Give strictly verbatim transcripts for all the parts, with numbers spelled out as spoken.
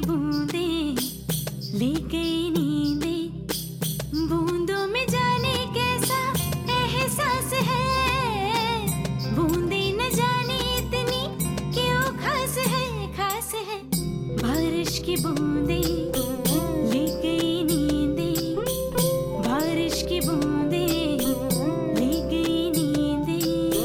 बूंदें ले गई नींदें, बूंदों में जाने कैसा एहसास है, बूंदें न जाने इतनी क्यों खास है, खास है। बारिश की बूंदें ले गई नींदें, बारिश की बूंदें ले गई नींदें।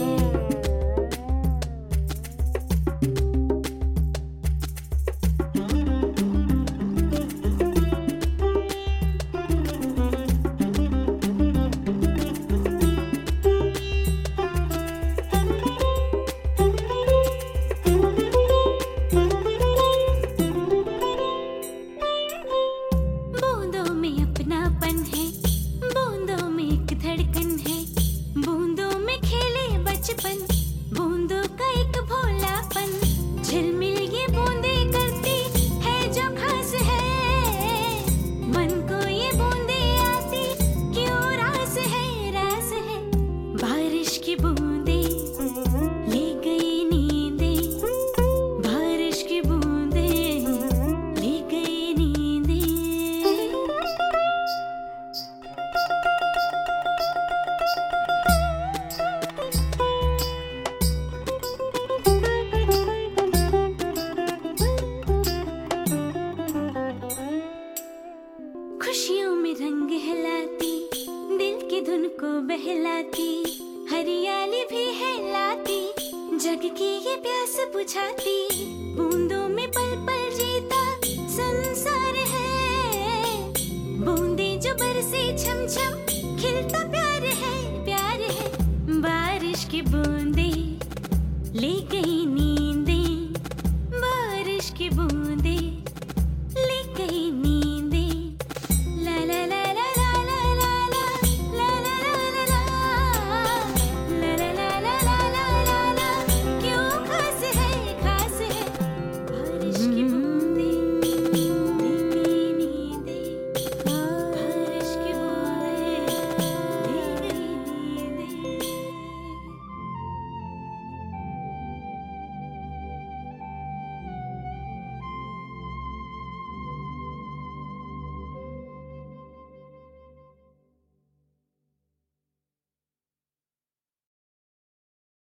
बूंदों में अपनापन है, बूंदों में एक धड़कन है, बूंदों में खेले बचपन, बूंदों का एक भोलापन, झिलमिल ये बूंदें करती है जो खास है, मन को ये बूंदें आती क्यों रास है, रास है। बारिश की बूंदें ले गई नींदें, बारिश की बूंदें ले गई नींदें। खुशियों में रंग हिलाती, दिल की धुन को बहलाती, हरियाली भी है लाती, जग की ये प्यास बुझाती, बूंदों में पल पल जीता संसार है, बूंदें जो बरसे छम छम खिलता प्यार है, प्यार है। बारिश की बूंद